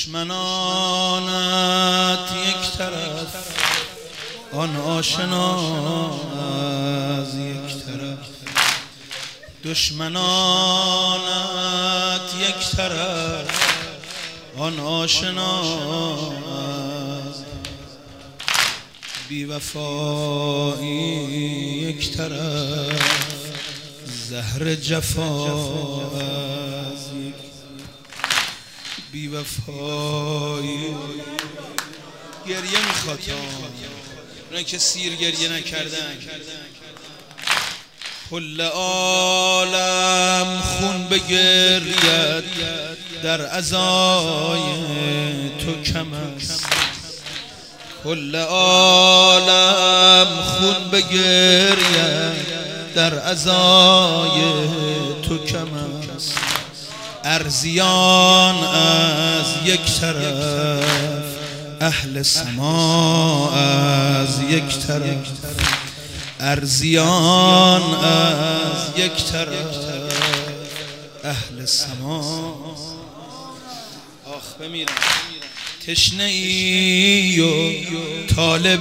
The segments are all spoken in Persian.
دشمنانت یک طرف، آن آشنا از یک طرف. دشمنانت یک طرف، آن آشنا از بی وفایی یک طرف، زهر جفا از یک بی وفایی. گریه میخواد اونایی که سیر گریه نکردن. کل عالم خون بگرید در عزای تو کم است. کل عالم خون بگرید در عزای تو کم است. ارزیان از یک طرف، اهل سما از یک طرف. ارزیان از یک طرف، اهل سما. آخ بمیرم. تشنه ای و طالب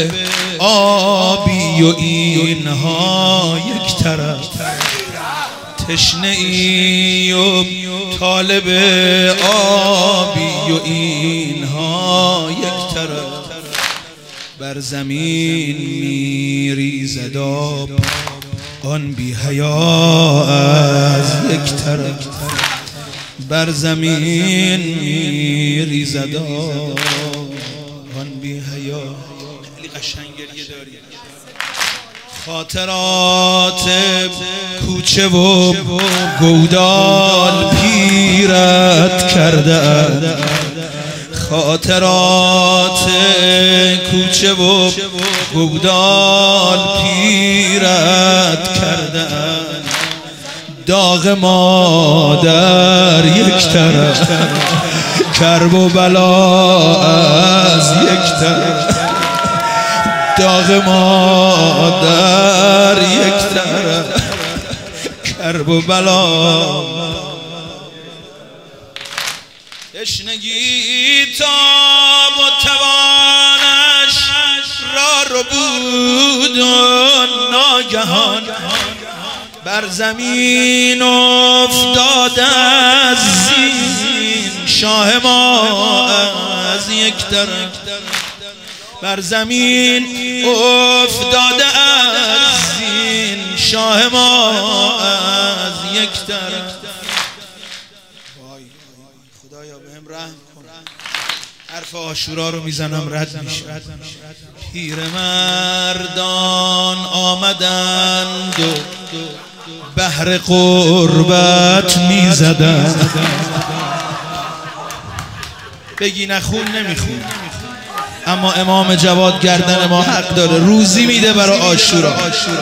آبی و اینها یک طرف. تشنه ای و طالب آبی و اینها یک طرف. بر زمین میریزد آب، آن بی حیا از یک طرف. بر زمین میریزد آب، آن بی حیا. خیلی قشنگ گریه داری. خاطرات کوچه و گودال پیرت کرده. خاطرات کوچه و گودال پیرت کرده. داغ مادر یک طرف، کرب و بلا از یک طرف. داغ مادر یک طرف، کرب و بلا. تشنگی تاب و توانش را ربود و ناگهان بر زمین افتاد از زین شاه ما از یک طرف. بر زمین افتاده از زین شاه ما از یک طرف. خدایا بهم رحم کن. حرف عاشورا رو میزنم رد میشه. پیرمردان آمدند و بحر قربت میزدند. بگی نخون نمیخون، اما امام جواد گردن ما حق داره، روزی میده برای عاشورا.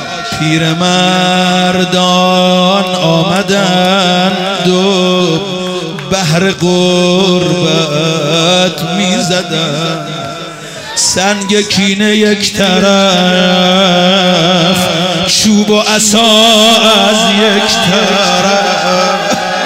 پیرمردان آمدند و بحر قربت میزدند. سنگ کینه یک طرف، چوب و عصا از یک طرف.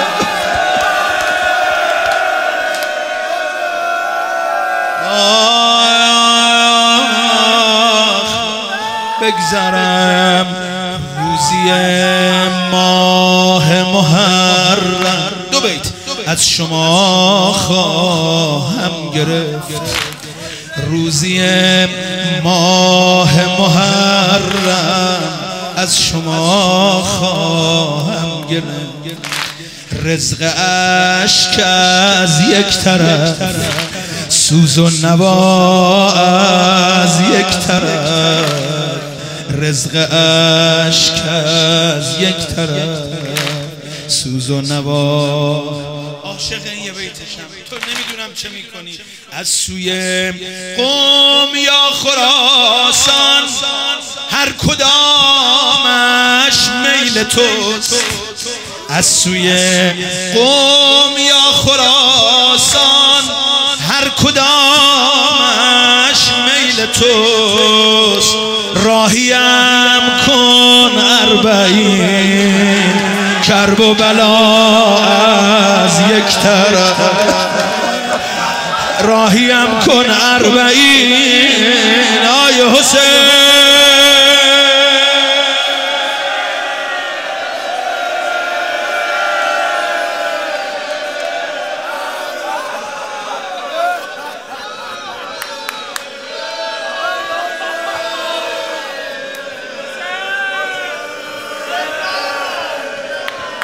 بگذرم روزی ماه محرم، دو بیت از شما خواهم گرفت. روزی ماه محرم از شما خواهم گرفت. رزق اشک از یک طرف، سوز و نوا از یک طرف. رزق اشک از یک طرف، سوز و نوا. عاشق این یه بیتشم، تو نمیدونم چه میکنی. از سوی قم یا خراسان هر کدامش میل توست. از سوی قم یا خراسان هر کدامش میل توست. راهیم کن اربعین، کرب و بلا از یک طرف. راهیم کن 40 آی حسین